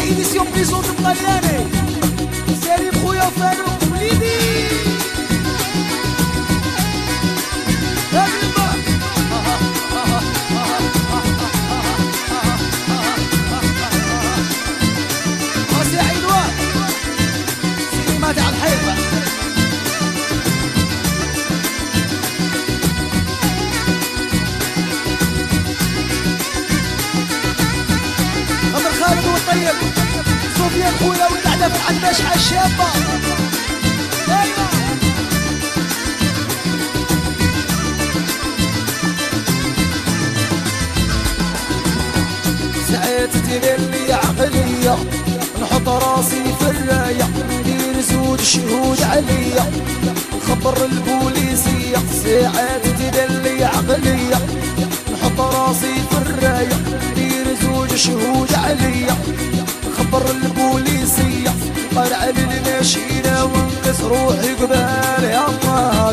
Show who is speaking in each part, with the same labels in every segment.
Speaker 1: ايديسيون بليزونت بطلياني سليم خويا فاروق وليدي راسي عيدوان سينما تاع الحيطة خضر خالد والطيب صوفيا خويا والقعدة في العداش عالشابة دايما ساعات تدير لي عقلية نحط راسي في الراية ندير زوج شهود عليا نخبر البوليسية ساعات تدير لي عقلية نحط راسي في الراية ندير زوج شهود عليا نخبر البوليسية قرع للماشينة ونقص روحي قبال يا الله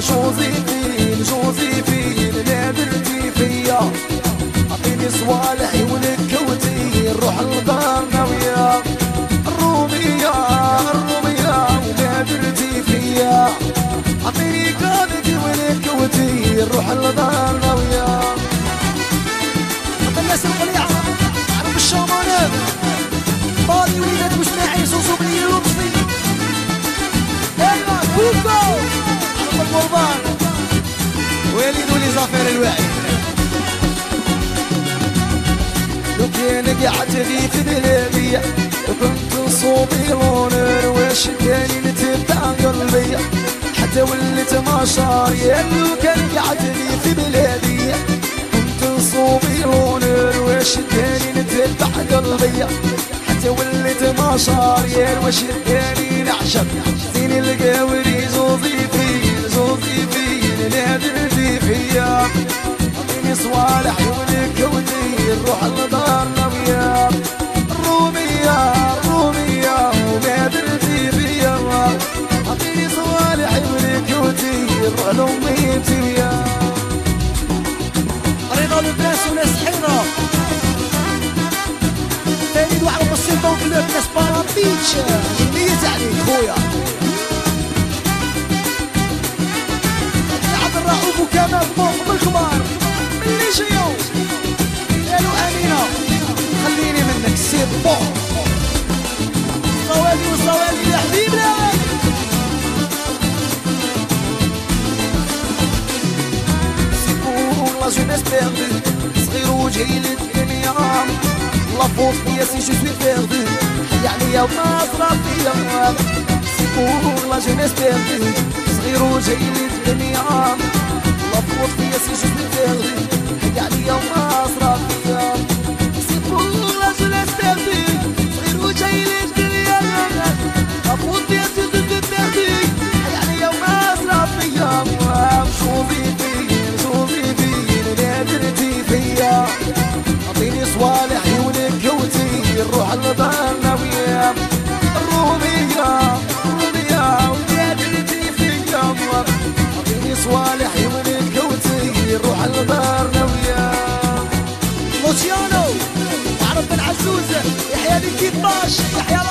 Speaker 1: جوزيفين لا درتي فيا عطيني صوالحي ونكوتي نروح لدارنا ويا الرومية وما درتي فيا عطيني كادتي ونكوتي نروح لدارنا ويا الناس القليعة عرب الشامانات طالي وليدات مجمعين صوصوبني لطفي ايوا كوكو عرب القربان وليد ولي زافير الواعي لو كان قعدت لي في بلادي وكنت صوبي لونر واش كاني نتبع قلبي حتى وليت ماشار يا لو كان قعدت لي في بلادي كنت صوبي لونر واش كاني نتبع قلبي حتى وليت ماشار يا واش كاني نعشق زين القاوري زوزي فين لا درتي فيا عطيني صوالح ونكوتي نروح لدارنا ويا الرومية وما درتي فيا عطيني صوالح ونكوتي نروح لأميتي ويا رضا البلاس وناس حيرة تاني وعرب السلطة وكلاب ناس بارابيتش جميت عليك خويا عبد الرؤوف وكمال فوق بالكبار اللي جيو قالوا امينه خليني منك سير فوق صوالي يا حبيبنا سيبو لا جونيس بيردو صغير وجهي للدنيا لا فوق يا سي جو سوي بيردو حي عليا وما صرا فيا سيبو لا جونيس بيردو صغير وجهي للدنيا لا فوق يا سي جو سوي بيردو حي عليا وما صرا فيا سيبو لا جونيس بيردو صغير وجهي للدنيا لا فوق يا سي جو سوي بيردو حي عليا وما صرا فيا شوفي فين لا درتي فيا عطيني صوالحي ونكوتي نروح لدارنا ويا الرومية وما درتي فيا عطيني صوالحي ونكوتي نروح لدارنا ويا لوسيانو عرب بن عزوز يحيى لي كيفاش يحيى